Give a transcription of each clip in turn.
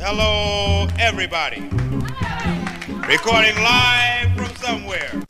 Hello, everybody. Recording live from somewhere.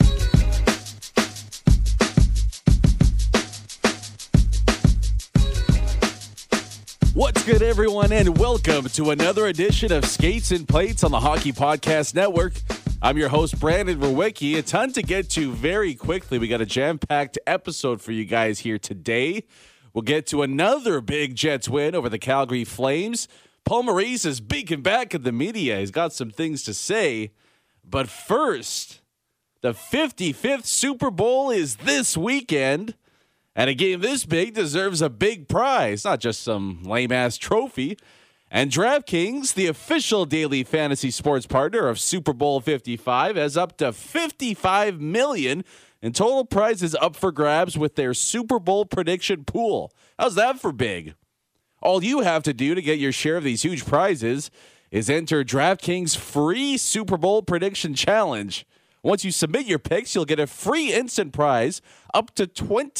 What's good, everyone, and welcome to another edition of Skates and Plates on the Hockey Podcast Network. I'm your host, Brandon Rowicki. A ton to get to very quickly. We got a jam-packed episode for you guys here today. We'll get to another big Jets win over the Calgary Flames. Paul Maurice is beaking back at the media. He's got some things to say. But first, the 55th Super Bowl is this weekend. And a game this big deserves a big prize, not just some lame-ass trophy. And DraftKings, the official daily fantasy sports partner of Super Bowl 55, has up to $55 million in total prizes up for grabs with their Super Bowl prediction pool. How's that for big? All you have to do to get your share of these huge prizes is enter DraftKings' free Super Bowl prediction challenge. Once you submit your picks, you'll get a free instant prize up to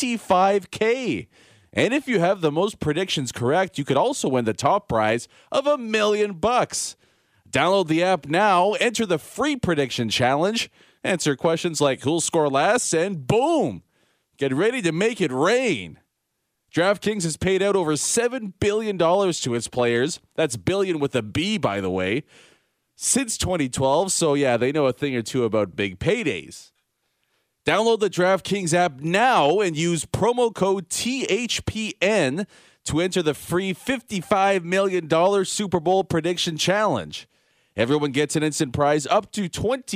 $25,000. And if you have the most predictions correct, you could also win the top prize of $1 million. Download the app now, enter the free prediction challenge, answer questions like who'll score last, and boom, get ready to make it rain. DraftKings has paid out over $7 billion to its players. That's billion with a B, by the way, since 2012. So, yeah, they know a thing or two about big paydays. Download the DraftKings app now and use promo code THPN to enter the free $55 million Super Bowl prediction challenge. Everyone gets an instant prize up to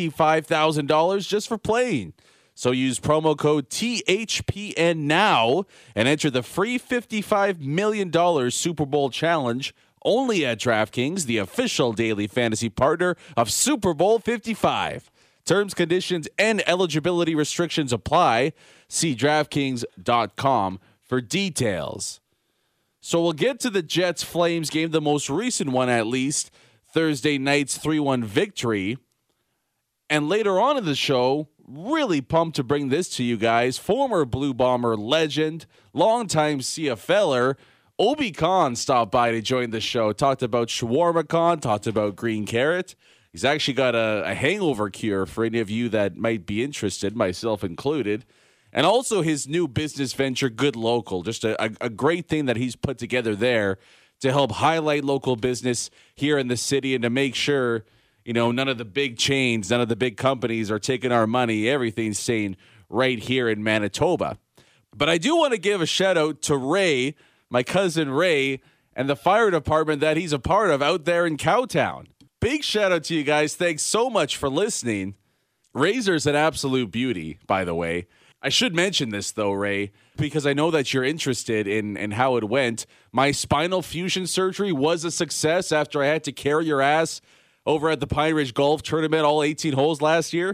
$25,000 just for playing. So use promo code THPN now and enter the free $55 million Super Bowl challenge only at DraftKings, the official daily fantasy partner of Super Bowl 55. Terms, conditions, and eligibility restrictions apply. See DraftKings.com for details. So we'll get to the Jets-Flames game, the most recent one at least, Thursday night's 3-1 victory. And later on in the show, really pumped to bring this to you guys. Former Blue Bomber legend, longtime CFLer, Obi Khan stopped by to join the show. Talked about Shawarma Khan, talked about Green Carrot. He's actually got a hangover cure for any of you that might be interested, myself included. And also his new business venture, Good Local. Just a great thing that he's put together there to help highlight local business here in the city and to make sure, you know, none of the big chains, none of the big companies are taking our money. Everything's staying right here in Manitoba. But I do want to give a shout out to Ray, my cousin Ray, and the fire department that he's a part of out there in Cowtown. Big shout out to you guys. Thanks so much for listening. Razor's an absolute beauty, by the way. I should mention this, though, Ray, because I know that you're interested in how it went. My spinal fusion surgery was a success after I had to carry your ass over at the Pine Ridge Golf Tournament, all 18 holes last year.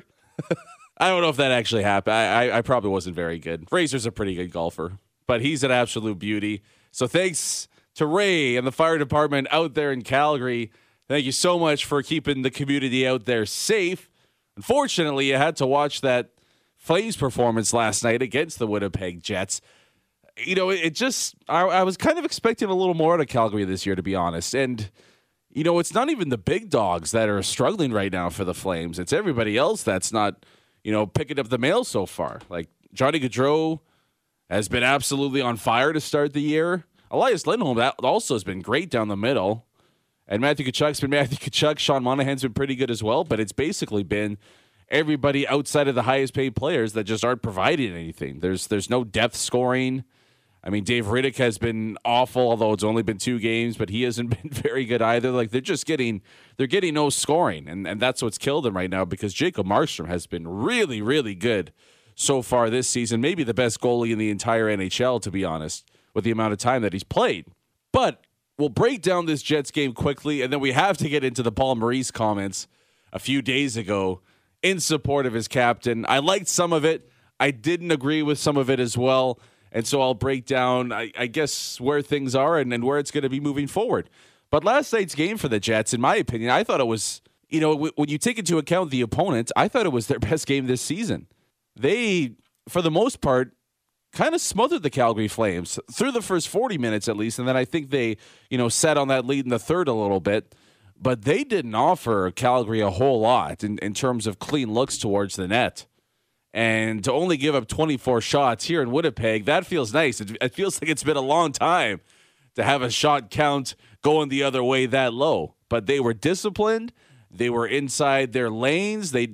I don't know if that actually happened. I probably wasn't very good. Razor's a pretty good golfer, but he's an absolute beauty. So thanks to Ray and the fire department out there in Calgary. Thank you so much for keeping the community out there safe. Unfortunately, you had to watch that Flames performance last night against the Winnipeg Jets. You know, it just, I was kind of expecting a little more out of Calgary this year, to be honest. And, you know, it's not even the big dogs that are struggling right now for the Flames. It's everybody else that's not, you know, picking up the mail so far. Like Johnny Gaudreau has been absolutely on fire to start the year. Elias Lindholm that also has been great down the middle. And Matthew Tkachuk's been Matthew Tkachuk. Sean Monahan's been pretty good as well. But it's basically been everybody outside of the highest paid players that just aren't providing anything. There's no depth scoring. I mean, Dave Riddick has been awful, although it's only been 2 games, but he hasn't been very good either. Like they're getting no scoring, and that's what's killed them right now because Jacob Markstrom has been really, really good so far this season. Maybe the best goalie in the entire NHL, to be honest, with the amount of time that he's played. But we'll break down this Jets game quickly, and then we have to get into the Paul Maurice comments a few days ago in support of his captain. I liked some of it. I didn't agree with some of it as well. And so I'll break down, I guess, where things are and where it's going to be moving forward. But last night's game for the Jets, in my opinion, I thought it was, you know, when you take into account the opponent, I thought it was their best game this season. They, for the most part, kind of smothered the Calgary Flames through the first 40 minutes at least. And then I think they, you know, sat on that lead in the third a little bit. but they didn't offer Calgary a whole lot in terms of clean looks towards the net. And to only give up 24 shots here in Winnipeg, that feels nice. It feels like it's been a long time to have a shot count going the other way that low. But they were disciplined. They were inside their lanes. I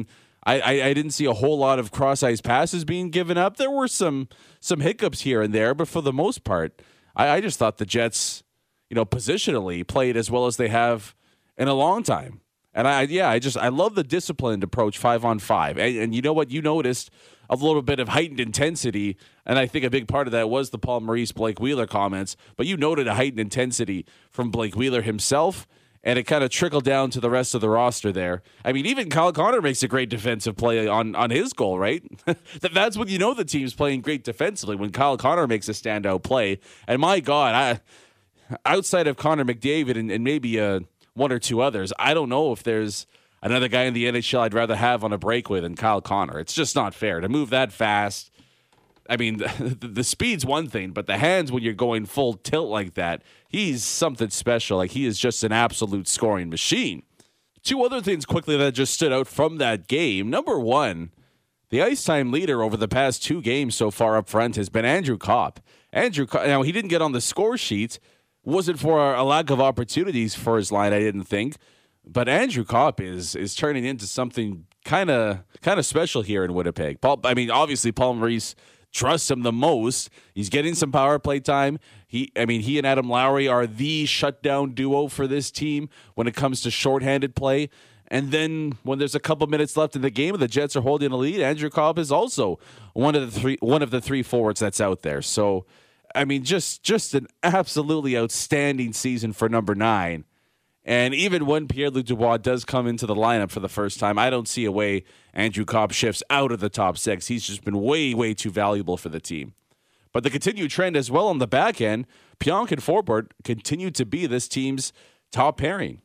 didn't see a whole lot of cross-ice passes being given up. There were some hiccups here and there, but for the most part, I just thought the Jets, positionally played as well as they have in a long time. And I love the disciplined approach 5-on-5. And you know what? You noticed a little bit of heightened intensity, and I think a big part of that was the Paul Maurice, Blake Wheeler comments. But you noted a heightened intensity from Blake Wheeler himself, and it kind of trickled down to the rest of the roster there. I mean, even Kyle Connor makes a great defensive play on his goal, right? That's when you know the team's playing great defensively, when Kyle Connor makes a standout play. And my God, outside of Connor McDavid and maybe one or two others, I don't know if there's another guy in the NHL I'd rather have on a breakaway than Kyle Connor. It's just not fair to move that fast. I mean, the speed's one thing, but the hands when you're going full tilt like that, he's something special. Like, he is just an absolute scoring machine. Two other things quickly that just stood out from that game. Number one, the ice time leader over the past 2 games so far up front has been Andrew Copp. Now, he didn't get on the score sheet. Wasn't for a lack of opportunities for his line, I didn't think. But Andrew Copp is turning into something kind of special here in Winnipeg. Obviously, Paul Maurice trusts him the most. He's getting some power play time. He and Adam Lowry are the shutdown duo for this team when it comes to shorthanded play. And then when there's a couple minutes left in the game and the Jets are holding a lead, Andrew Copp is also one of the three forwards that's out there. So, I mean, just an absolutely outstanding season for number 9. And even when Pierre-Luc Dubois does come into the lineup for the first time, I don't see a way Andrew Copp shifts out of the top 6. He's just been way, way too valuable for the team. But the continued trend as well on the back end, Pionk and Forbort continue to be this team's top pairing.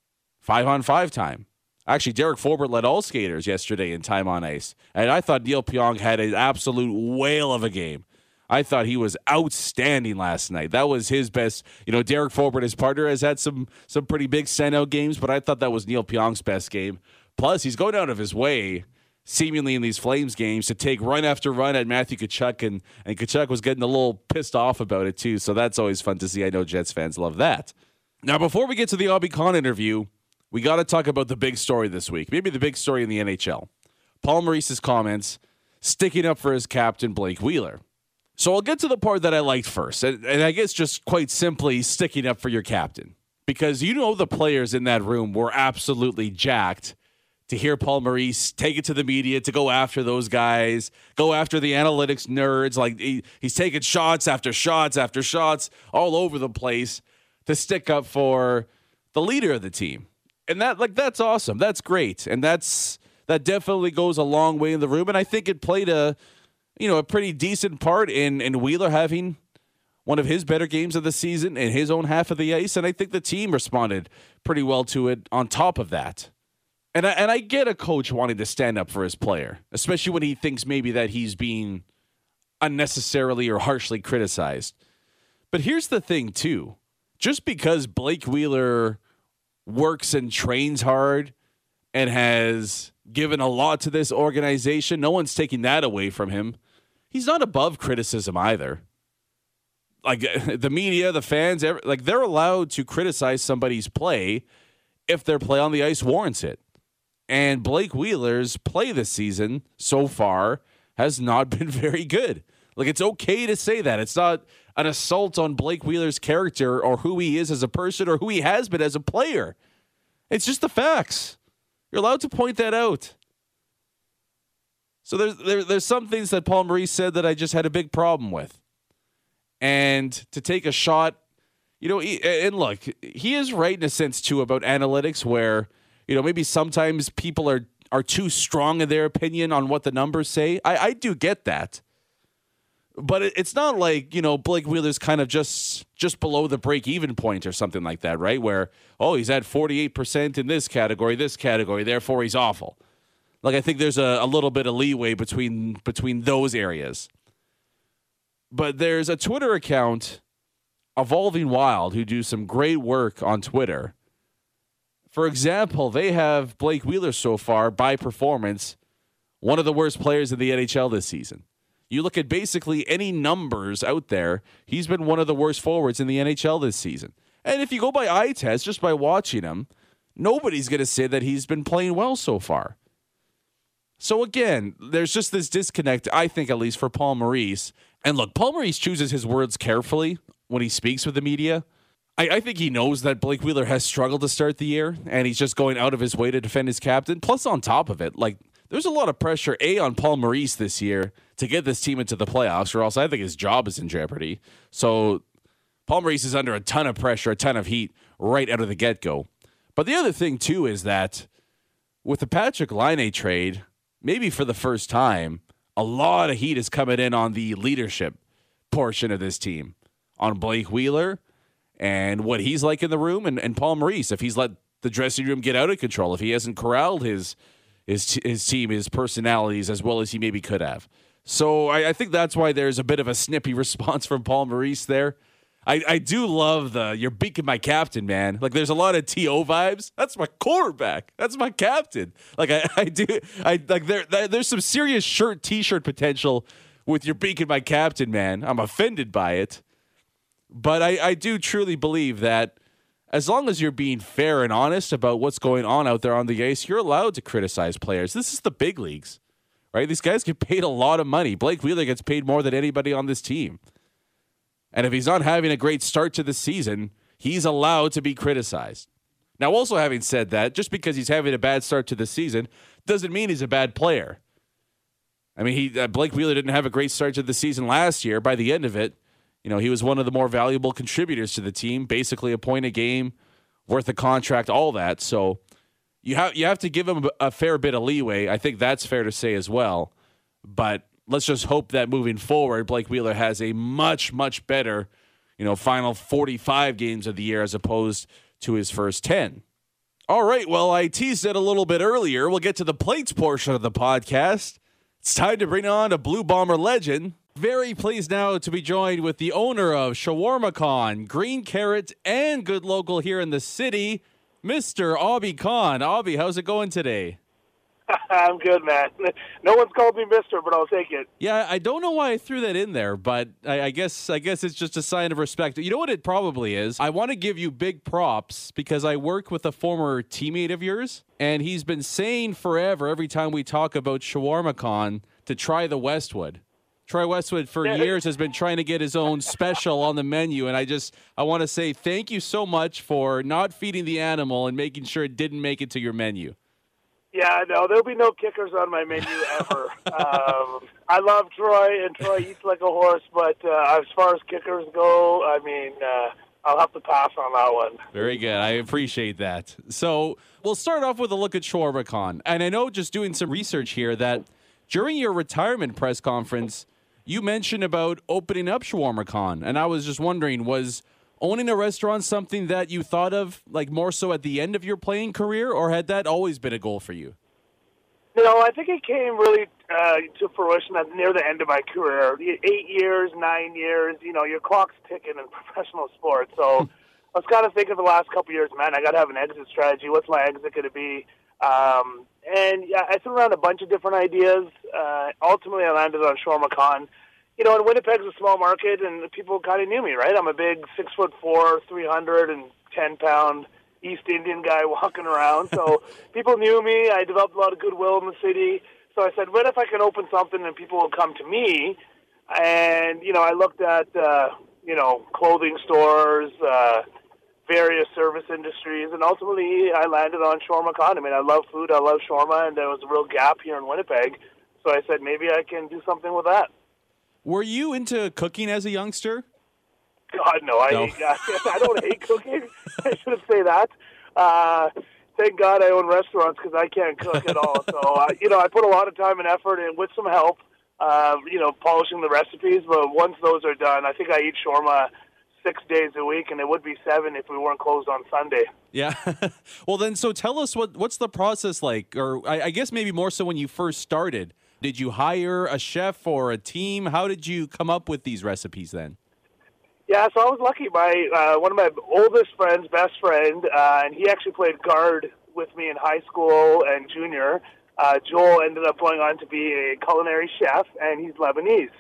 5-on-5 time. Actually, Derek Forbort led all skaters yesterday in time on ice. And I thought Neil Pionk had an absolute whale of a game. I thought he was outstanding last night. That was his best. Derek Forbort, his partner, has had some pretty big standout games, but I thought that was Neil Pionk's best game. Plus, he's going out of his way, seemingly in these Flames games, to take run after run at Matthew Tkachuk, and Tkachuk was getting a little pissed off about it too, so that's always fun to see. I know Jets fans love that. Now, before we get to the Aubie Khan interview, we got to talk about the big story this week, maybe the big story in the NHL. Paul Maurice's comments sticking up for his captain, Blake Wheeler. So I'll get to the part that I liked first, and I guess just quite simply sticking up for your captain. Because the players in that room were absolutely jacked to hear Paul Maurice take it to the media, to go after those guys, go after the analytics nerds. Like, he's taking shots after shots after shots all over the place to stick up for the leader of the team. And that's awesome. That's great. And that definitely goes a long way in the room. And I think it played a pretty decent part in Wheeler having one of his better games of the season in his own half of the ice, and I think the team responded pretty well to it on top of that. And I get a coach wanting to stand up for his player, especially when he thinks maybe that he's being unnecessarily or harshly criticized. But here's the thing, too. Just because Blake Wheeler works and trains hard and has given a lot to this organization, no one's taking that away from him. He's not above criticism either. Like, the media, the fans, they're allowed to criticize somebody's play if their play on the ice warrants it. And Blake Wheeler's play this season so far has not been very good. Like, it's okay to say that. It's not an assault on Blake Wheeler's character or who he is as a person or who he has been as a player. It's just the facts. You're allowed to point that out. So there's some things that Paul Maurice said that I just had a big problem with. And to take a shot, and look, he is right in a sense, too, about analytics where, maybe sometimes people are too strong in their opinion on what the numbers say. I do get that. But it's not like, Blake Wheeler's kind of just below the break-even point or something like that, right? Where, he's at 48% in this category, therefore he's awful. Like, I think there's a little bit of leeway between those areas. But there's a Twitter account, Evolving Wild, who do some great work on Twitter. For example, they have Blake Wheeler so far, by performance, one of the worst players in the NHL this season. You look at basically any numbers out there, he's been one of the worst forwards in the NHL this season. And if you go by eye test, just by watching him, nobody's going to say that he's been playing well so far. So again, there's just this disconnect, I think, at least for Paul Maurice. And look, Paul Maurice chooses his words carefully when he speaks with the media. I think he knows that Blake Wheeler has struggled to start the year, and he's just going out of his way to defend his captain. Plus, on top of it, there's a lot of pressure, on Paul Maurice this year to get this team into the playoffs, or else I think his job is in jeopardy. So Paul Maurice is under a ton of pressure, a ton of heat right out of the get-go. But the other thing, too, is that with the Patrick Laine trade, maybe for the first time, a lot of heat is coming in on the leadership portion of this team, on Blake Wheeler and what he's like in the room, and Paul Maurice, if he's let the dressing room get out of control, if he hasn't corralled his team, his personalities as well as he maybe could have. So I think that's why there's a bit of a snippy response from Paul Maurice there. I do love you're beaking my captain, man. There's a lot of T.O. vibes. That's my quarterback. That's my captain. There's some serious t-shirt potential with your beaking my captain, man. I'm offended by it. But I do truly believe that as long as you're being fair and honest about what's going on out there on the ice, you're allowed to criticize players. This is the big leagues, right? These guys get paid a lot of money. Blake Wheeler gets paid more than anybody on this team. And if he's not having a great start to the season, he's allowed to be criticized. Now, also having said that, just because he's having a bad start to the season doesn't mean he's a bad player. I mean, Blake Wheeler didn't have a great start to the season last year. By the end of it, he was one of the more valuable contributors to the team, basically a point a game, worth a contract, all that. So you have to give him a fair bit of leeway. I think that's fair to say as well. But let's just hope that moving forward, Blake Wheeler has a much, much better, final 45 games of the year as opposed to his first 10. All right, well, I teased it a little bit earlier. We'll get to the plates portion of the podcast. It's time to bring on a Blue Bomber legend. Very pleased now to be joined with the owner of Shawarma Khan, Green Carrot, and Good Local here in the city, Mr. Aubie Khan. Aubie, how's it going today? I'm good, man. No one's called me mister, but I'll take it. Yeah, I don't know why I threw that in there, but I guess it's just a sign of respect. You know what it probably is? I want to give you big props because I work with a former teammate of yours, and he's been saying forever, every time we talk about Shawarma Khan, to try the Westwood. Troy Westwood for years has been trying to get his own special on the menu, and I want to say thank you so much for not feeding the animal and making sure it didn't make it to your menu. Yeah, no, there'll be no kickers on my menu ever. I love Troy, and Troy eats like a horse, but as far as kickers go, I mean, I'll have to pass on that one. Very good. I appreciate that. So we'll start off with a look at Shawarma Khan. And I know, just doing some research here, that during your retirement press conference, you mentioned about opening up Shawarma Khan. And I was just wondering, was owning a restaurant something that you thought of, more so at the end of your playing career, or had that always been a goal for you? No, I think it came really to fruition near the end of my career. 8 years, 9 years, your clock's ticking in professional sports. So I was kind of thinking the last couple of years, man, I got to have an exit strategy. What's my exit going to be? And yeah, I threw around a bunch of different ideas. Ultimately, I landed on Shawarma Khan. And Winnipeg's a small market, and people kind of knew me, right? I'm a big 6'4", 310-pound East Indian guy walking around. So people knew me. I developed a lot of goodwill in the city. So I said, what if I can open something and people will come to me? And, I looked at, clothing stores, various service industries, and ultimately I landed on Shawarma Khan. I mean, I love food, I love shawarma, and there was a real gap here in Winnipeg. So I said, maybe I can do something with that. Were you into cooking as a youngster? God, no. I don't hate cooking. I shouldn't say that. Thank God I own restaurants because I can't cook at all. So, I put a lot of time and effort in with some help, polishing the recipes. But once those are done, I think I eat shawarma 6 days a week, and it would be 7 if we weren't closed on Sunday. Yeah. Well, then, so tell us what's the process like? Or I guess maybe more so when you first started. Did you hire a chef or a team? How did you come up with these recipes then? Yeah, so I was lucky. One of my oldest friends, best friend, and he actually played guard with me in high school and junior. Joel ended up going on to be a culinary chef, and he's Lebanese.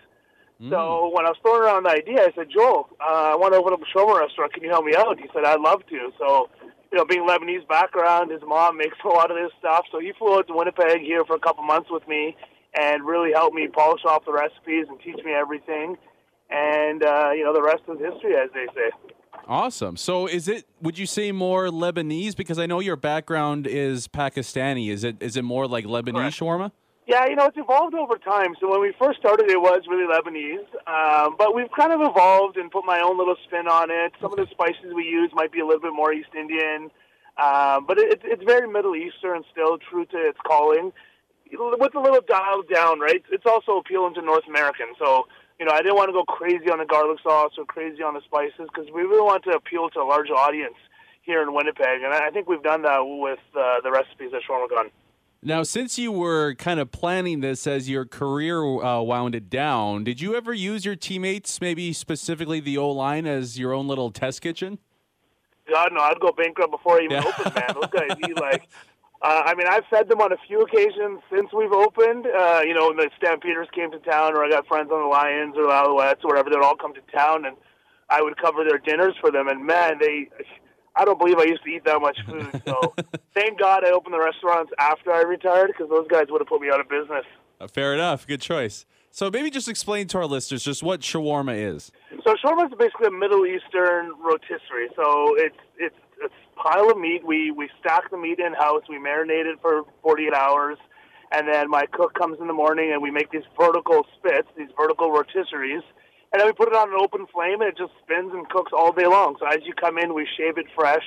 So when I was throwing around the idea, I said, Joel, I want to open up a shawarma restaurant. Can you help me out? He said, I'd love to. So, being Lebanese background, his mom makes a lot of this stuff. So he flew out to Winnipeg here for a couple months with me and really helped me polish off the recipes and teach me everything. And, the rest is history, as they say. Awesome. So would you say more Lebanese? Because I know your background is Pakistani. Is it more like Lebanese Correct. shawarma? Yeah, it's evolved over time. So when we first started, it was really Lebanese. But we've kind of evolved and put my own little spin on it. Some of the spices we use might be a little bit more East Indian. But it's very Middle Eastern still, true to its calling. With a little dialed down, right? It's also appealing to North Americans. So, I didn't want to go crazy on the garlic sauce or crazy on the spices because we really want to appeal to a large audience here in Winnipeg. And I think we've done that with the recipes at Shawarma Gun. Now, since you were kind of planning this as your career wound it down, did you ever use your teammates, maybe specifically the O-line, as your own little test kitchen? God, no, I'd go bankrupt before I even opened, man. Those guys eat like... I've fed them on a few occasions since we've opened. When the Stampeders came to town, or I got friends on the Lions or the Alouettes or whatever, they'd all come to town, and I would cover their dinners for them. And, man, I don't believe I used to eat that much food. So thank God I opened the restaurants after I retired because those guys would have put me out of business. Fair enough. Good choice. So maybe just explain to our listeners just what shawarma is. So shawarma is basically a Middle Eastern rotisserie. So it's a pile of meat. We stack the meat in-house. We marinate it for 48 hours. And then my cook comes in the morning and we make these vertical spits, these vertical rotisseries. And then we put it on an open flame, and it just spins and cooks all day long. So as you come in, we shave it fresh.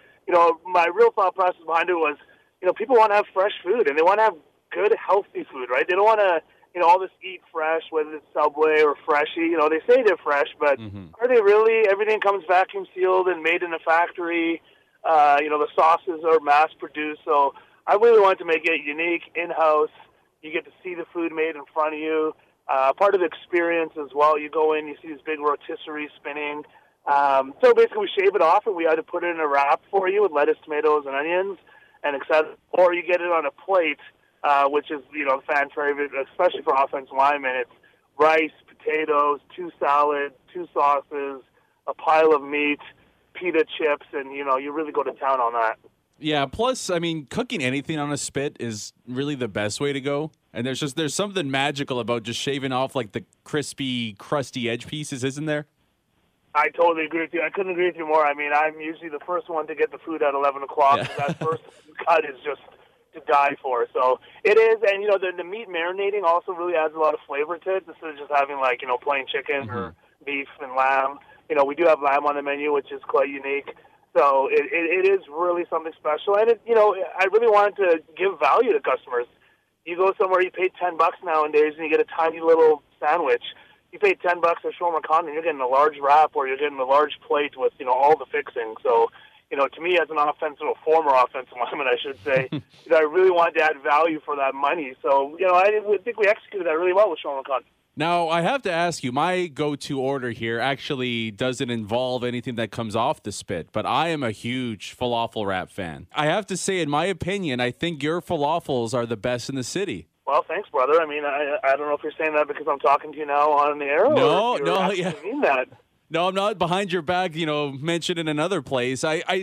My real thought process behind it was, people want to have fresh food, and they want to have good, healthy food, right? They don't want to, all this eat fresh, whether it's Subway or Freshie. They say they're fresh, but are they really? Everything comes vacuum sealed and made in a factory. The sauces are mass-produced. So I really wanted to make it unique, in-house. You get to see the food made in front of you. Part of the experience as well. You go in, you see these big rotisseries spinning. So basically we shave it off and we either put it in a wrap for you with lettuce, tomatoes, and onions, and etc. Or you get it on a plate, which is, the fan favorite, especially for offensive linemen. It's rice, potatoes, 2 salads, 2 sauces, a pile of meat, pita chips, and, you really go to town on that. Yeah, plus, cooking anything on a spit is really the best way to go. And there's something magical about just shaving off like the crispy, crusty edge pieces, isn't there? I totally agree with you. I couldn't agree with you more. I'm usually the first one to get the food at 11 o'clock. Yeah. That first cut is just to die for. So it is, and the meat marinating also really adds a lot of flavor to it instead of just having plain chicken or beef and lamb. We do have lamb on the menu, which is quite unique. So it is really something special, and I really wanted to give value to customers. You go somewhere, you pay $10 nowadays, and you get a tiny little sandwich. You pay $10 at Shawarma Khan, and you're getting a large wrap, or you're getting a large plate with all the fixings. So, to me, as an former offensive lineman, I should say, I really wanted to add value for that money. So, I think we executed that really well with Shawarma Khan. Now, I have to ask you, my go-to order here actually doesn't involve anything that comes off the spit, but I am a huge falafel wrap fan. I have to say, in my opinion, I think your falafels are the best in the city. Well, thanks, brother. I don't know if you're saying that because I'm talking to you now on the air. No, yeah. Mean that. No, I'm not behind your back, mentioned in another place.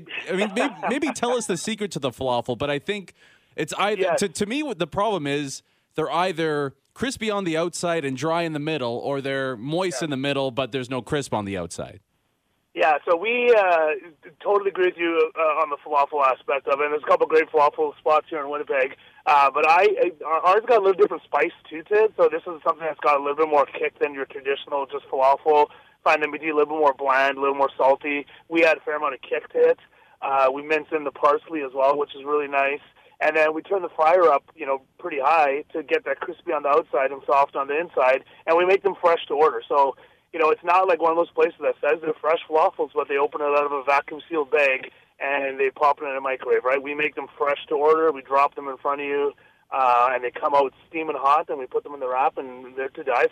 Maybe tell us the secret to the falafel, but I think it's either, yes. to me, what the problem is, they're either crispy on the outside and dry in the middle, or they're moist in the middle, but there's no crisp on the outside. Yeah, so we totally agree with you on the falafel aspect of it. And there's a couple of great falafel spots here in Winnipeg. But ours got a little different spice to it, so this is something that's got a little bit more kick than your traditional just falafel. Find them to be a little bit more bland, a little more salty. We add a fair amount of kick to it. We mince in the parsley as well, which is really nice. And then we turn the fryer up, pretty high to get that crispy on the outside and soft on the inside. And we make them fresh to order. So, it's not like one of those places that says they're fresh falafels, but they open it out of a vacuum-sealed bag and they pop it in a microwave, right? We make them fresh to order. We drop them in front of you, and they come out steaming hot, and we put them in the wrap, and they're to die for.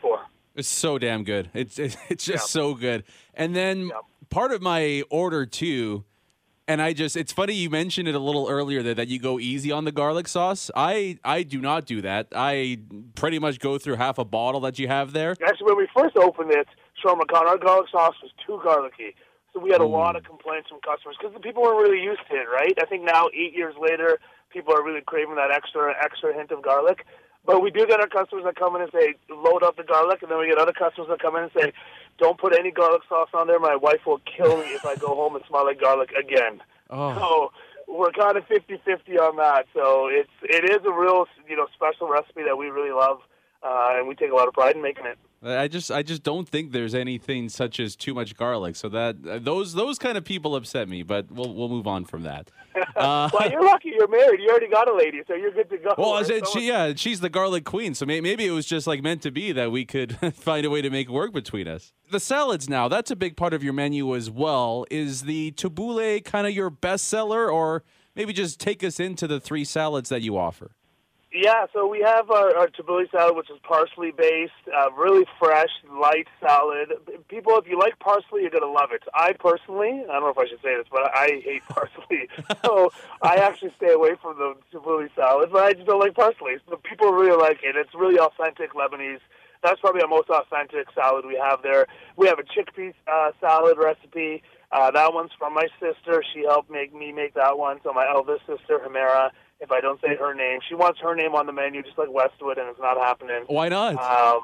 It's so damn good. It's just so good. And then part of my order too, and it's funny you mentioned it a little earlier that you go easy on the garlic sauce. I do not do that. I pretty much go through half a bottle that you have there. Actually, when we first opened it, Shawarma Khan, our garlic sauce was too garlicky. So we had a lot of complaints from customers because the people weren't really used to it, right? I think now, 8 years later, people are really craving that extra hint of garlic. But we do get our customers that come in and say, load up the garlic, and then we get other customers that come in and say, don't put any garlic sauce on there. My wife will kill me if I go home and smell like garlic again. Oh. So we're kind of 50-50 on that. So it is a real special recipe that we really love, and we take a lot of pride in making it. I just don't think there's anything such as too much garlic. So that those kind of people upset me. But we'll move on from that. Well, you're lucky. You're married. You already got a lady, so you're good to go. Well, she's the garlic queen. So maybe it was just like meant to be that we could find a way to make it work between us. The salads now, that's a big part of your menu as well. Is the tabbouleh kind of your best seller, or maybe just take us into the 3 salads that you offer? Yeah, so we have our tabbouleh salad, which is parsley-based, really fresh, light salad. People, if you like parsley, you're going to love it. I personally, I don't know if I should say this, but I hate parsley. So I actually stay away from the tabbouleh salad, but I just don't like parsley. So people really like it. It's really authentic Lebanese. That's probably our most authentic salad we have there. We have a chickpea salad recipe. That one's from my sister. She helped me make that one. So my eldest sister, Hamera, if I don't say her name. She wants her name on the menu just like Westwood, and it's not happening. Why not?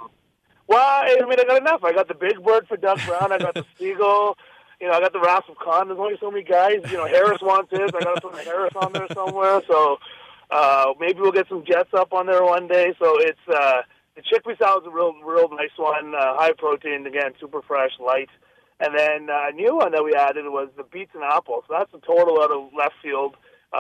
Well, I got enough. I got the Big Bird for Doug Brown. I got the Seagull. I got the Wrath of Khan. There's only so many guys. Harris wants his. I got to put Harris on there somewhere. So maybe we'll get some Jets up on there one day. So it's the chickpea salad's a real nice one. High protein, again, super fresh, light. And then a new one that we added was the beets and apples. So that's a total out of left field.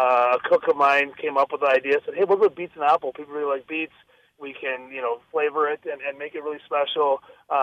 A cook of mine came up with the idea, said, hey, what about beets and apple? People really like beets. We can, flavor it and make it really special.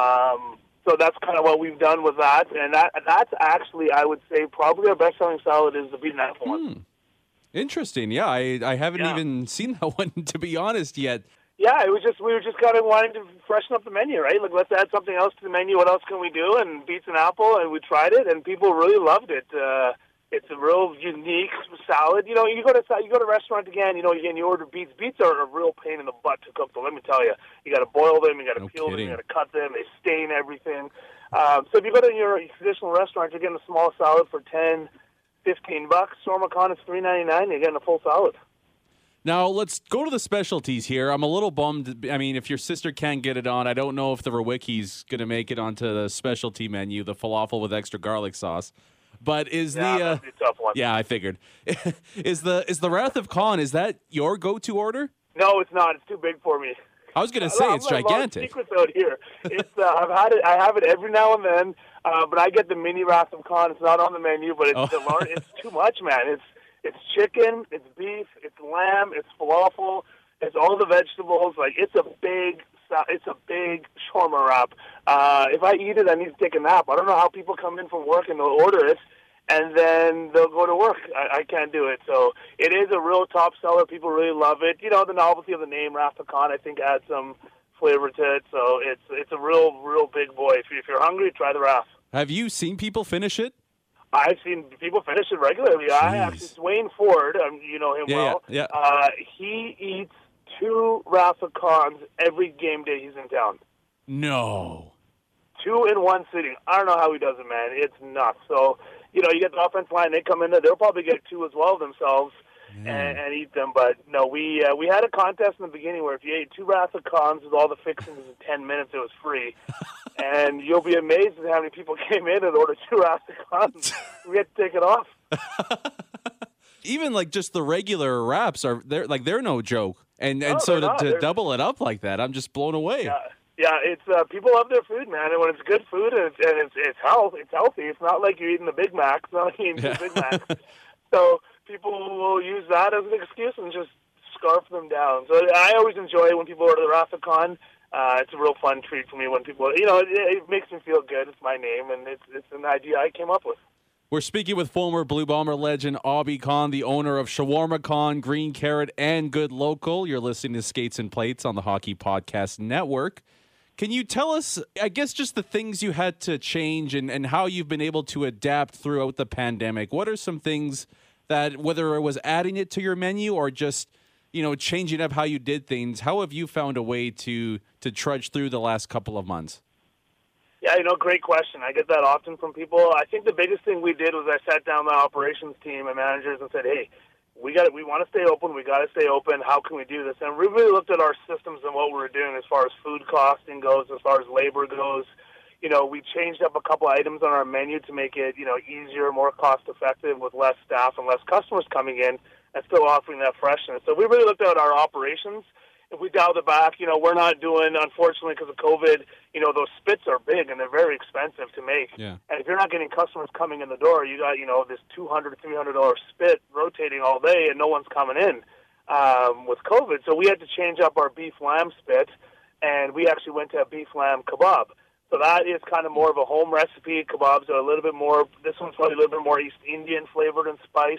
So that's kind of what we've done with that. And that's actually, I would say, probably our best-selling salad is the beet and apple one. Interesting. Yeah, I haven't even seen that one, to be honest, yet. Yeah, we were just kind of wanting to freshen up the menu, right? Like, let's add something else to the menu. What else can we do? And beets and apple, and we tried it, and people really loved it. It's a real unique salad. You go to a restaurant again. You order beets. Beets are a real pain in the butt to cook. Though, let me tell you, you got to boil them, you got to peel them, you got to cut them. They stain everything. So if you go to your traditional restaurant, you're getting a small salad for $10, $15. Shawarma Khan is $3.99. You're getting a full salad. Now, let's go to the specialties here. I'm a little bummed. I mean, if your sister can't get it on, I don't know if the Rawicki's going to make it onto the specialty menu, the falafel with extra garlic sauce. But that'd be a tough one. Yeah, I figured. Is the Wrath of Khan, is that your go-to order? No, it's not. It's too big for me. I was going to say it's gigantic. Secrets out here. It's I have it every now and then, but I get the mini Wrath of Khan. It's not on the menu, but it's too much, man. It's chicken, it's beef, it's lamb, it's falafel, it's all the vegetables. Like, it's a big shawarma wrap. If I eat it, I need to take a nap. I don't know how people come in from work and they'll order it, and then they'll go to work. I can't do it. So it is a real top seller. People really love it. The novelty of the name, Wrath of Khan, I think adds some flavor to it. So it's a real big boy. If you're hungry, try the Wrath. Have you seen people finish it? I've seen people finish it regularly. Wayne Ford, you know him well. Yeah. He eats 2 Wrath of Khans every game day he's in town. No. 2 in one sitting. I don't know how he does it, man. It's nuts. So, you get the offense line. They come in there. They'll probably get 2 as well themselves and eat them. But, no, we had a contest in the beginning where if you ate 2 Wrath of Khans with all the fixings in 10 minutes, it was free. And you'll be amazed at how many people came in and ordered 2 Wrath of Khans. We had to take it off. Even like just the regular wraps they're no joke. And so to double it up like that, I'm just blown away. Yeah, it's people love their food, man. And when it's good food and it's healthy. It's not like you're eating the Big Mac. It's not like you're eating the Big Mac. So people will use that as an excuse and just scarf them down. So I always enjoy when people order the Wrath of Khan. It's a real fun treat for me when people, it makes me feel good. It's my name, and it's an idea I came up with. We're speaking with former Blue Bomber legend Abi Khan, the owner of Shawarma Khan, Green Carrot, and Good Local. You're listening to Skates and Plates on the Hockey Podcast Network. Can you tell us, I guess, just the things you had to change and how you've been able to adapt throughout the pandemic? What are some things that, whether it was adding it to your menu or just, changing up how you did things, how have you found a way to trudge through the last couple of months? Yeah, great question. I get that often from people. I think the biggest thing we did was I sat down with the operations team and managers and said, hey, we want to stay open. We got to stay open. How can we do this? And we really looked at our systems and what we were doing as far as food costing goes, as far as labor goes. We changed up a couple items on our menu to make it, easier, more cost effective with less staff and less customers coming in and still offering that freshness. So we really looked at our operations. If we dialed it back, we're not doing, unfortunately, because of COVID, those spits are big and they're very expensive to make. Yeah. And if you're not getting customers coming in the door, you got, this $200, $300 spit rotating all day and no one's coming in with COVID. So we had to change up our beef lamb spit, and we actually went to a beef lamb kebab. So that is kind of more of a home recipe. Kebabs are a little bit more, this one's probably a little bit more East Indian flavored and spiced.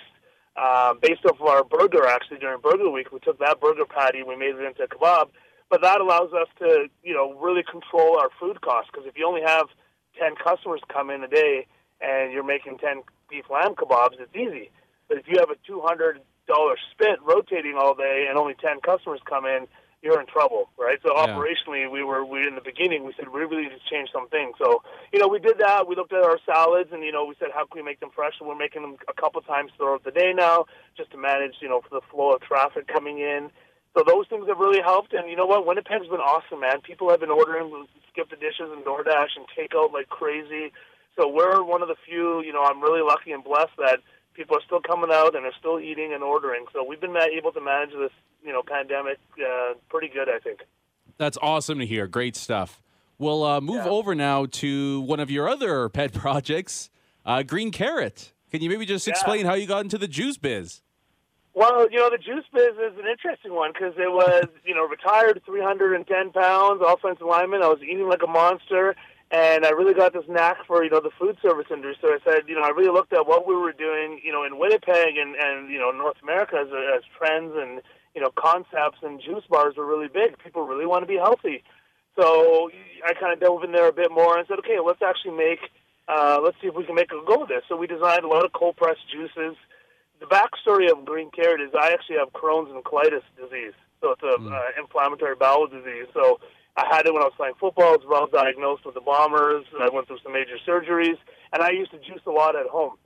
Based off of our burger, actually, during Burger Week, we took that burger patty and we made it into a kebab. But that allows us to, really control our food costs. Because if you only have 10 customers come in a day and you're making 10 beef lamb kebabs, it's easy. But if you have a $200 spit rotating all day and only 10 customers come in, you're in trouble, right? So operationally, we in the beginning, we said, we really need to change some things. So, we did that. We looked at our salads and, we said, how can we make them fresh? And we're making them a couple times throughout the day now just to manage, for the flow of traffic coming in. So those things have really helped. And you know what? Winnipeg's been awesome, man. People have been ordering Skip the Dishes and DoorDash and takeout like crazy. So we're one of the few, I'm really lucky and blessed that people are still coming out and are still eating and ordering. So we've been able to manage this, pandemic pretty good, I think. That's awesome to hear. Great stuff. We'll move over now to one of your other pet projects, Green Carrot. Can you maybe just explain how you got into the juice biz? Well, the juice biz is an interesting one because it was, retired 310 pounds, offensive lineman. I was eating like a monster, and I really got this knack for, the food service industry. So I said, I really looked at what we were doing, in Winnipeg and North America as trends and, concepts, and juice bars were really big. People really want to be healthy. So I kind of dove in there a bit more and said, okay, let's actually let's see if we can make a go of this. So we designed a lot of cold-pressed juices. The backstory of Green Carrot is I actually have Crohn's and colitis disease. So it's an inflammatory bowel disease. So I had it when I was playing football. I was well diagnosed with the Bombers. I went through some major surgeries. And I used to juice a lot at home.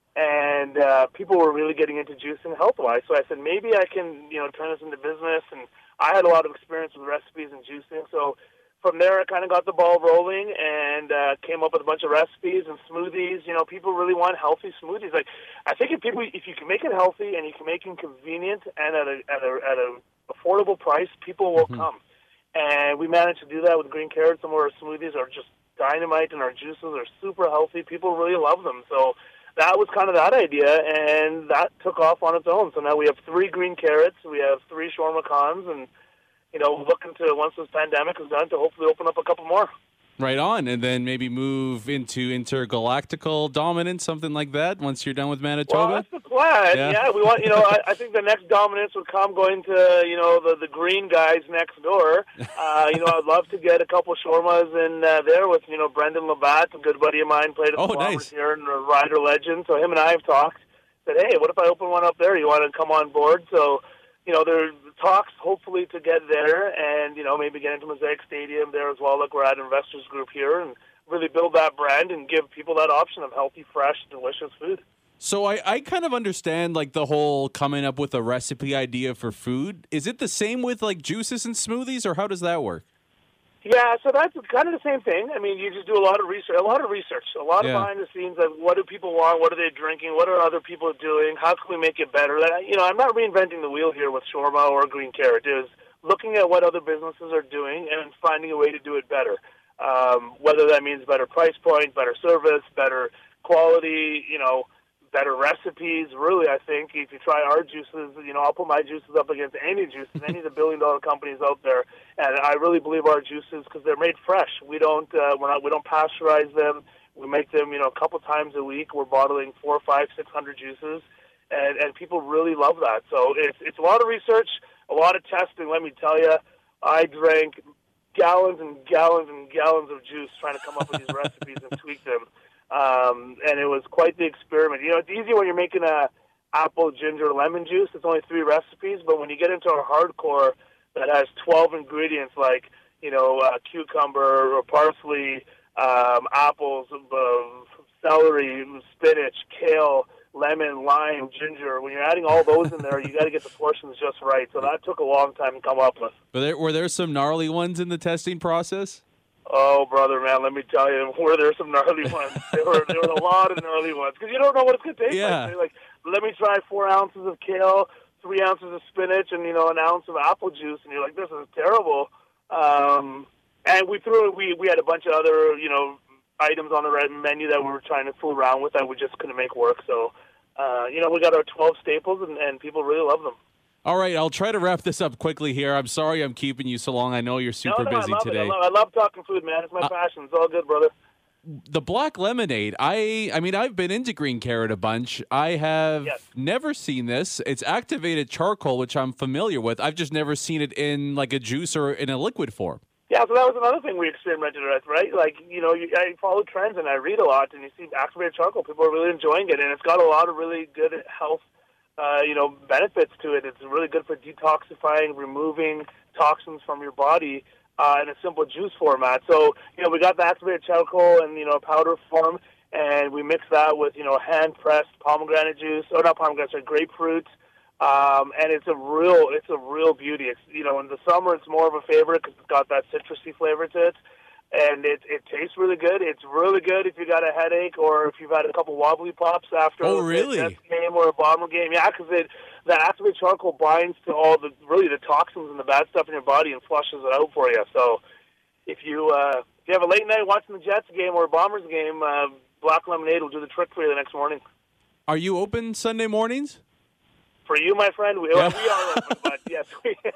And people were really getting into juicing health-wise. So I said, maybe I can, turn this into business. And I had a lot of experience with recipes and juicing. So from there, I kind of got the ball rolling and came up with a bunch of recipes and smoothies. People really want healthy smoothies. Like, I think if you can make it healthy and you can make it convenient and at a affordable price, people will come. And we managed to do that with Green Carrot. Some of our smoothies are just dynamite, and our juices are super healthy. People really love them. So that was kind of that idea, and that took off on its own. So now we have 3 Green Carrots, we have 3 shawarma khans, and looking to, once this pandemic is done, to hopefully open up a couple more. Right on, and then maybe move into intergalactical dominance, something like that, once you're done with Manitoba? Well, that's the plan. Yeah, we want, I think the next dominance would come going to, the green guys next door. I'd love to get a couple shawarmas in there with, Brendan Labatt, a good buddy of mine, played at the Bombers here, and a rider legend. So him and I have talked, said, hey, what if I open one up there? You want to come on board? So, there are talks hopefully to get there and, maybe get into Mosaic Stadium there as well, like we're at Investors Group here, and really build that brand and give people that option of healthy, fresh, delicious food. So I kind of understand, like, the whole coming up with a recipe idea for food. Is it the same with, like, juices and smoothies, or how does that work? Yeah, so that's kind of the same thing. I mean, you just do a lot of research, a lot of behind the scenes of what do people want, what are they drinking, what are other people doing, how can we make it better. I'm not reinventing the wheel here with shawarma or Green Carrot. It is looking at what other businesses are doing and finding a way to do it better, whether that means better price point, better service, better quality, better recipes. Really, I think if you try our juices, I'll put my juices up against any juices, any of the billion-dollar companies out there, and I really believe our juices, because they're made fresh. We don't pasteurize them. We make them, a couple times a week. We're bottling 400, 500, 600 juices, and people really love that. So it's a lot of research, a lot of testing. Let me tell you, I drank gallons and gallons and gallons of juice trying to come up with these recipes and tweak them. And it was quite the experiment. You know, it's easy when you're making a apple, ginger, lemon juice. It's only 3 recipes, but when you get into a hardcore that has 12 ingredients like, you know, cucumber or parsley, apples, celery, spinach, kale, lemon, lime, ginger. When you're adding all those in there, you got to get the portions just right. So that took a long time to come up with. But were there some gnarly ones in the testing process? Oh, brother, man, let me tell you, were there some gnarly ones? There were a lot of gnarly ones because you don't know what it's going to taste like. They're like, let me try 4 ounces of kale, 3 ounces of spinach, and, you know, an ounce of apple juice. And you're like, this is terrible. And we had a bunch of other, you know, items on the menu that we were trying to fool around with that we just couldn't make work. So, you know, we got our 12 staples, and people really love them. All right, I'll try to wrap this up quickly here. I'm sorry I'm keeping you so long. I know you're super busy today. I love talking food, man. It's my passion. It's all good, brother. The black lemonade, I mean, I've been into Green Carrot a bunch. I have never seen this. It's activated charcoal, which I'm familiar with. I've just never seen it in like a juice or in a liquid form. Yeah, so that was another thing we experimented with, right? Like, you know, I follow trends and I read a lot, and you see activated charcoal. People are really enjoying it, and it's got a lot of really good health, you know, benefits to it. It's really good for detoxifying, removing toxins from your body in a simple juice format. So, you know, we got the activated charcoal in, you know, powder form, and we mix that with, you know, hand-pressed pomegranate juice, or not pomegranate, sorry, grapefruit. And it's a real beauty. It's, you know, in the summer it's more of a favorite because it's got that citrusy flavor to it, and it tastes really good. It's really good if you got a headache or if you've had a couple wobbly pops after a Jets game or a Bomber game. Yeah, because the activated charcoal binds to all the toxins and the bad stuff in your body and flushes it out for you. So if you have a late night watching the Jets game or a Bombers game, black lemonade will do the trick for you the next morning. Are you open Sunday mornings? For you, my friend, we are open, but yes,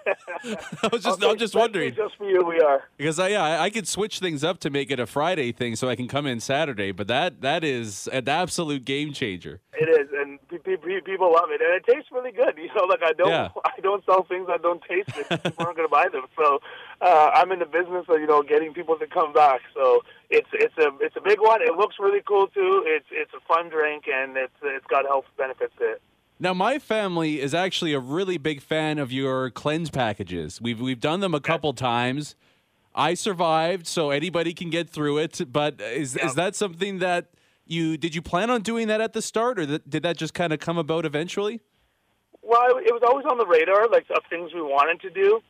I'm just wondering. Just for you, we are. Because I could switch things up to make it a Friday thing, so I can come in Saturday. But that is an absolute game changer. It is, and people love it, and it tastes really good. You know, like I don't sell things that don't taste good. People aren't going to buy them. So I'm in the business of, you know, getting people to come back. So it's a big one. It looks really cool too. It's a fun drink, and it's got health benefits to it. Now, my family is actually a really big fan of your cleanse packages. We've done them a couple times. I survived, so anybody can get through it. But is that something that did you plan on doing that at the start, or did that just kind of come about eventually? Well, it was always on the radar, like of things we wanted to do.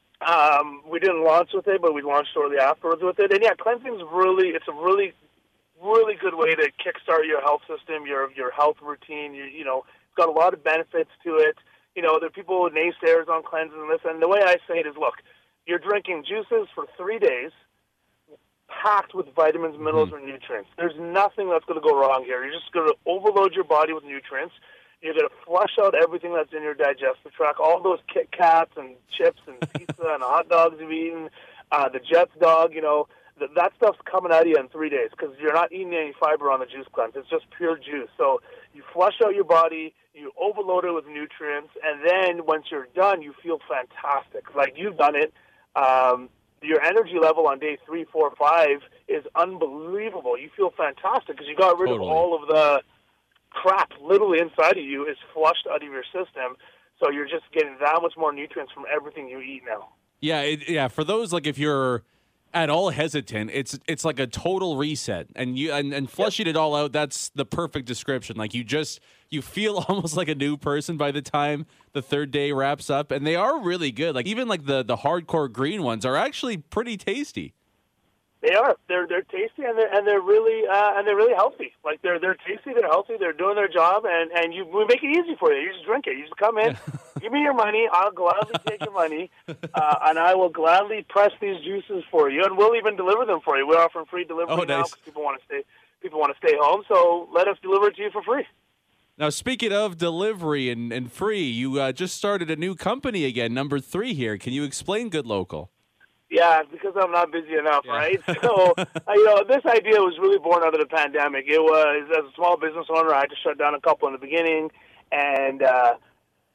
We didn't launch with it, but we launched shortly afterwards with it. And yeah, cleansing's it's a really, really good way to kickstart your health system, your health routine. You know. Got a lot of benefits to it. You know, there are people, naysayers on cleansing this, and the way I say it is, look, you're drinking juices for 3 days packed with vitamins, minerals, and nutrients. There's nothing that's going to go wrong here. You're just going to overload your body with nutrients. You're going to flush out everything that's in your digestive tract, all those Kit Kats and chips and pizza and hot dogs you've eaten, the Jets dog, you know, that stuff's coming out of you in 3 days because you're not eating any fiber on the juice cleanse. It's just pure juice. So you flush out your body, you overload it with nutrients, and then once you're done, you feel fantastic. Like you've done it. Your energy level on day 3, 4, 5 is unbelievable. You feel fantastic because you got rid of all of the crap literally inside of you is flushed out of your system. So you're just getting that much more nutrients from everything you eat now. Yeah, for those, like if you're at all hesitant, it's like a total reset, and flushing it all out, that's the perfect description. Like you feel almost like a new person by the time the 3rd day wraps up, and they are really good. Like even like the hardcore green ones are actually pretty tasty. They are. They're tasty and they're really healthy. Like they're tasty, they're healthy, they're doing their job, and we make it easy for you. You just drink it. You just come in, give me your money. I'll gladly take your money, and I will gladly press these juices for you, and we'll even deliver them for you. We're offering free delivery now because people want to stay home. So let us deliver it to you for free. Now, speaking of delivery and free, you just started a new company again, number 3 here. Can you explain Good Local? Yeah, because I'm not busy enough, right? So, you know, this idea was really born out of the pandemic. It was, as a small business owner, I had to shut down a couple in the beginning, and,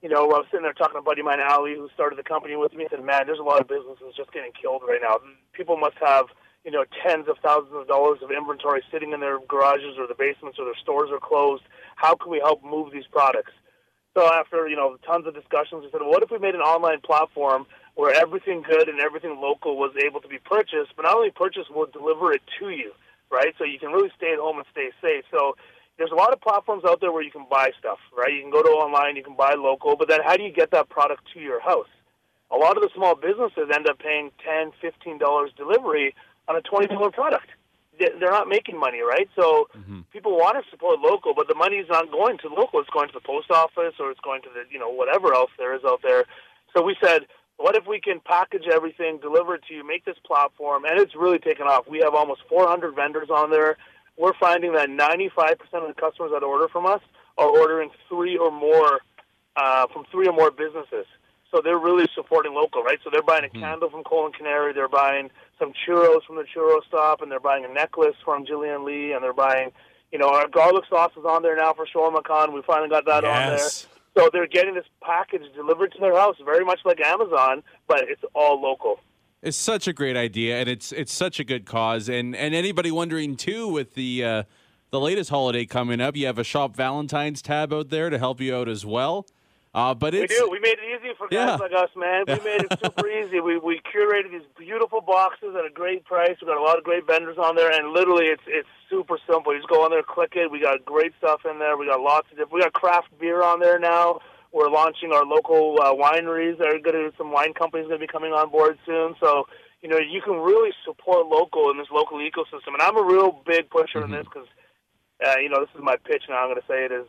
I was sitting there talking to a buddy of mine, Ali, who started the company with me, and said, man, there's a lot of businesses just getting killed right now. People must have, tens of thousands of dollars of inventory sitting in their garages or the basements or their stores are closed. How can we help move these products? So after, tons of discussions, we said, well, what if we made an online platform where everything good and everything local was able to be purchased, but not only purchased, we'll deliver it to you, right? So you can really stay at home and stay safe. So there's a lot of platforms out there where you can buy stuff, right? You can go to online, you can buy local, but then how do you get that product to your house? A lot of the small businesses end up paying $10, $15 delivery on a $20 product. They're not making money, right? So people want to support local, but the money is not going to local. It's going to the post office or it's going to the, whatever else there is out there. So we said, what if we can package everything, deliver it to you, make this platform, and it's really taken off. We have almost 400 vendors on there. We're finding that 95% of the customers that order from us are ordering three or more businesses. So they're really supporting local, right? So they're buying a candle from Cole and Canary, they're buying some churros from the churro stop, and they're buying a necklace from Jillian Lee, and they're buying, our garlic sauce is on there now for Shawarma Khan. We finally got that on there. So they're getting this package delivered to their house, very much like Amazon, but it's all local. It's such a great idea, and it's such a good cause. And anybody wondering, too, with the latest holiday coming up, you have a Shop Valentine's tab out there to help you out as well. But we do. We made it easy for guys like us, man. We made it super easy. We curated these beautiful boxes at a great price. We got a lot of great vendors on there, and literally it's super simple. You just go on there, click it. We got great stuff in there. We got lots of different. We got craft beer on there now. We're launching our local wineries. Some wine companies going to be coming on board soon. So you can really support local in this local ecosystem. And I'm a real big pusher in this because this is my pitch now. I'm going to say it is.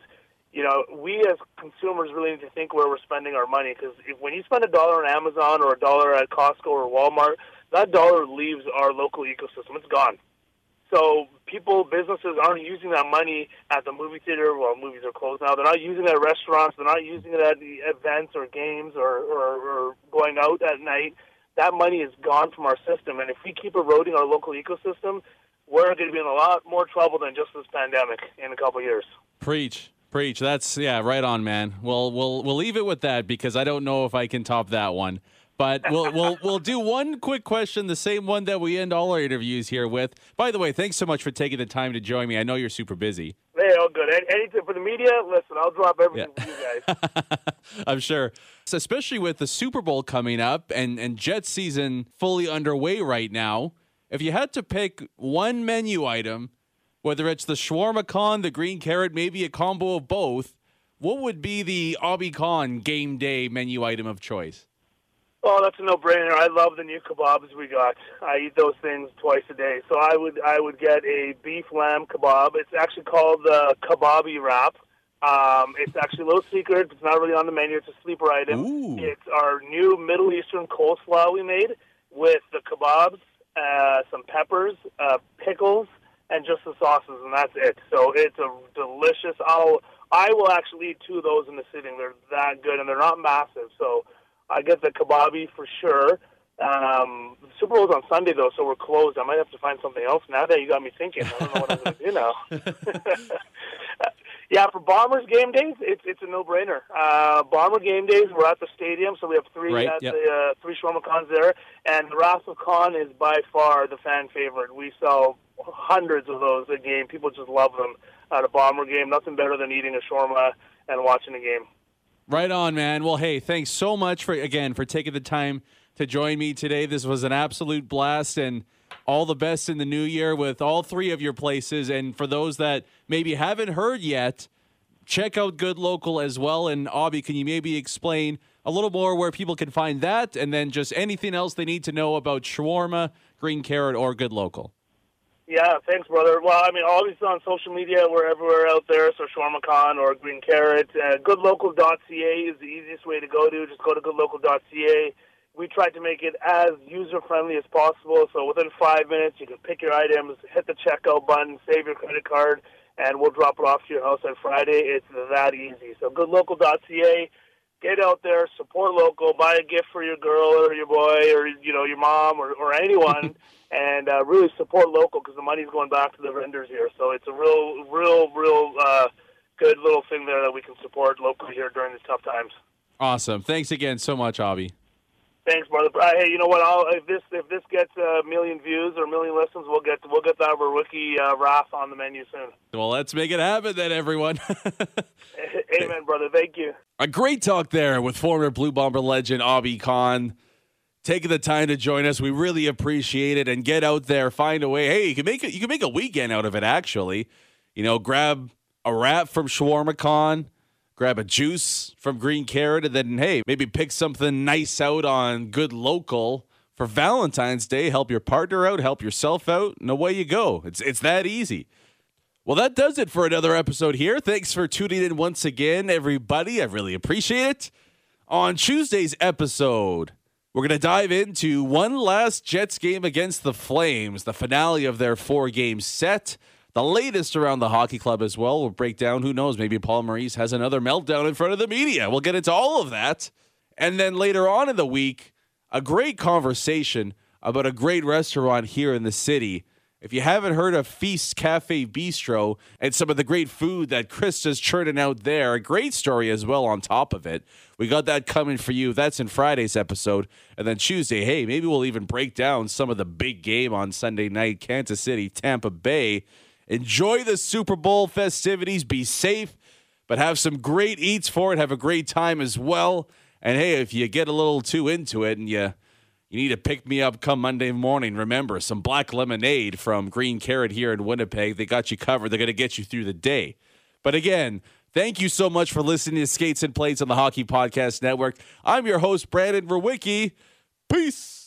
We as consumers really need to think where we're spending our money, because when you spend $1 on Amazon or $1 at Costco or Walmart, that dollar leaves our local ecosystem. It's gone. So businesses aren't using that money at the movie theater. Well, movies are closed now. They're not using it at restaurants. They're not using it at the events or games or going out at night. That money is gone from our system. And if we keep eroding our local ecosystem, we're going to be in a lot more trouble than just this pandemic in a couple of years. Preach. That's right on, man. We'll leave it with that because I don't know if I can top that one. But we'll do one quick question, the same one that we end all our interviews here with. By the way, thanks so much for taking the time to join me. I know you're super busy. Hey, all good. Anything for the media? Listen, I'll drop everything for you guys. I'm sure. So especially with the Super Bowl coming up and Jets season fully underway right now, if you had to pick one menu item, whether it's the Shawarma Khan, the Green Carrot, maybe a combo of both, what would be the Abi Khan game day menu item of choice? Oh, that's a no-brainer. I love the new kebabs we got. I eat those things twice a day. So I would get a beef lamb kebab. It's actually called the kebabi wrap. It's actually a little secret. It's not really on the menu. It's a sleeper item. Ooh. It's our new Middle Eastern coleslaw we made with the kebabs, some peppers, pickles, and just the sauces, and that's it. So it's a delicious. I will actually eat two of those in the sitting. They're that good, and they're not massive. So I get the kebabi for sure. The Super Bowl's on Sunday, though, so we're closed. I might have to find something else. Now that you got me thinking, I don't know what I'm going to do now. Yeah, for Bombers game days, it's a no-brainer. Bomber game days, we're at the stadium, so we have three Shawarma Khans there, and the Ras of Khan is by far the fan favorite. We sell hundreds of those a game. People just love them at a Bomber game. Nothing better than eating a shawarma and watching a game. Right on, man. Well, hey, thanks so much for taking the time to join me today. This was an absolute blast, and all the best in the new year with all three of your places. And for those that maybe haven't heard yet, check out Good Local as well. And Abi, can you maybe explain a little more where people can find that, and then just anything else they need to know about shawarma, Green Carrot, or Good Local? Yeah, thanks, brother. Well, I mean, obviously on social media, we're everywhere out there, so Shawarma Khan or Green Carrot. Goodlocal.ca is the easiest way to go to. Just go to goodlocal.ca. We tried to make it as user-friendly as possible, so within 5 minutes, you can pick your items, hit the checkout button, save your credit card, and we'll drop it off to your house on Friday. It's that easy. So goodlocal.ca. Get out there, support local, buy a gift for your girl or your boy or your mom or anyone, and really support local because the money's going back to the vendors here. So it's a real good little thing there that we can support locally here during these tough times. Awesome. Thanks again so much, Abby. Thanks, brother. Hey, you know what? If this gets a million views or a million listens, we'll get that Rookie Wrath on the menu soon. Well, let's make it happen then, everyone. Amen, brother. Thank you. A great talk there with former Blue Bomber legend Abby Khan. Taking the time to join us, we really appreciate it. And get out there, find a way. Hey, you can make a weekend out of it. Actually, grab a wrap from Shawarma Khan. Grab a juice from Green Carrot, and then, hey, maybe pick something nice out on Good Local for Valentine's Day. Help your partner out, help yourself out, and away you go. It's that easy. Well, that does it for another episode here. Thanks for tuning in once again, everybody. I really appreciate it. On Tuesday's episode, we're going to dive into one last Jets game against the Flames, the finale of their 4-game set. The latest around the hockey club as well. We'll break down, who knows, maybe Paul Maurice has another meltdown in front of the media. We'll get into all of that. And then later on in the week, a great conversation about a great restaurant here in the city. If you haven't heard of Feast Cafe Bistro and some of the great food that Krista's churning out there, a great story as well on top of it. We got that coming for you. That's in Friday's episode. And then Tuesday, hey, maybe we'll even break down some of the big game on Sunday night, Kansas City, Tampa Bay. Enjoy the Super Bowl festivities. Be safe, but have some great eats for it. Have a great time as well. And, hey, if you get a little too into it and you need to pick me up come Monday morning, remember, some black lemonade from Green Carrot here in Winnipeg. They got you covered. They're going to get you through the day. But, again, thank you so much for listening to Skates and Plates on the Hockey Podcast Network. I'm your host, Brandon Verwicki. Peace.